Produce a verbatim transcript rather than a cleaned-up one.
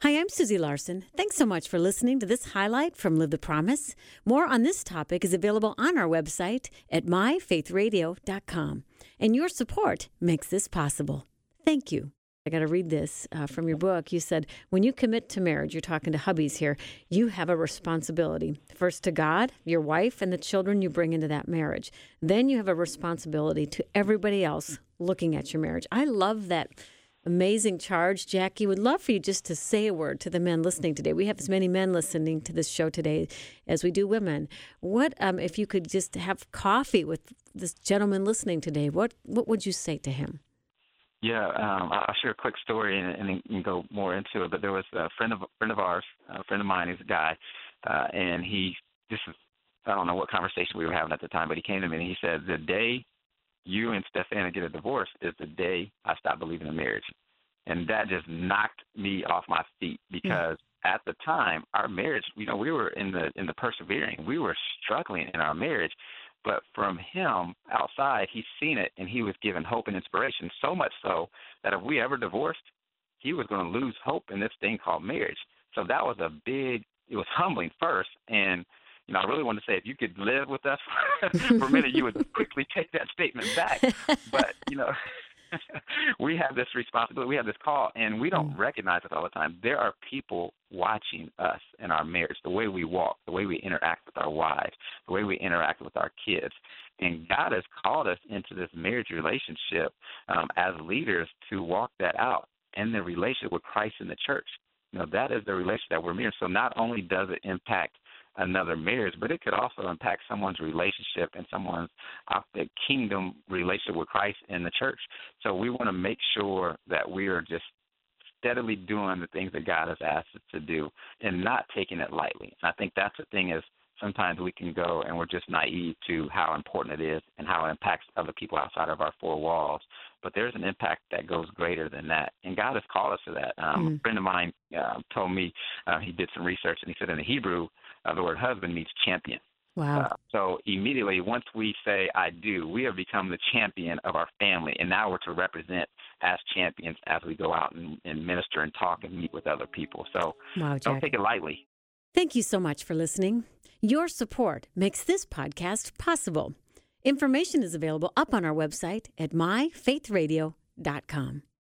Hi, I'm Susie Larson. Thanks so much for listening to this highlight from Live the Promise. More on this topic is available on our website at my faith radio dot com. And your support makes this possible. Thank you. I got to read this uh, from your book. You said, when you commit to marriage, you're talking to hubbies here, you have a responsibility. First to God, your wife, and the children you bring into that marriage. Then you have a responsibility to everybody else looking at your marriage. I love that amazing charge. Jackie, would love for you just to say a word to the men listening today. We have as many men listening to this show today as we do women. What, um, if you could just have coffee with this gentleman listening today, what, what would you say to him? Yeah, um, I'll share a quick story and, and, and go more into it. But there was a friend of friend of ours, a friend of mine, he's a guy, uh, and he, this is, I don't know what conversation we were having at the time, but he came to me and he said, the day you and Stefana get a divorce is the day I stopped believing in marriage. And that just knocked me off my feet because mm-hmm. at the time, our marriage, you know, we were in the in the persevering. We were struggling in our marriage. But from him outside, he's seen it, and he was given hope and inspiration, so much so that if we ever divorced, he was going to lose hope in this thing called marriage. So that was a big, it was humbling first. And, you know, I really want to say if you could live with us for a minute, you would quickly take that statement back. But, you know, we have this responsibility, we have this call, and we don't recognize it all the time. There are people watching us in our marriage, the way we walk, the way we interact with our wives, the way we interact with our kids. And God has called us into this marriage relationship um, as leaders to walk that out in the relationship with Christ in the church. You know, that is the relationship that we're in. So not only does it impact another marriage, but it could also impact someone's relationship and someone's uh, kingdom relationship with Christ in the church. So we want to make sure that we are just steadily doing the things that God has asked us to do and not taking it lightly. And I think that's the thing is sometimes we can go and we're just naive to how important it is and how it impacts other people outside of our four walls. But there's an impact that goes greater than that. And God has called us to that. Um, mm. A friend of mine uh, told me, uh, he did some research, and he said in the Hebrew, uh, the word husband means champion. Wow. Uh, so immediately once we say I do, we have become the champion of our family. And now we're to represent as champions as we go out and, and minister and talk and meet with other people. So wow, don't take it lightly. Thank you so much for listening. Your support makes this podcast possible. Information is available up on our website at my faith radio dot com.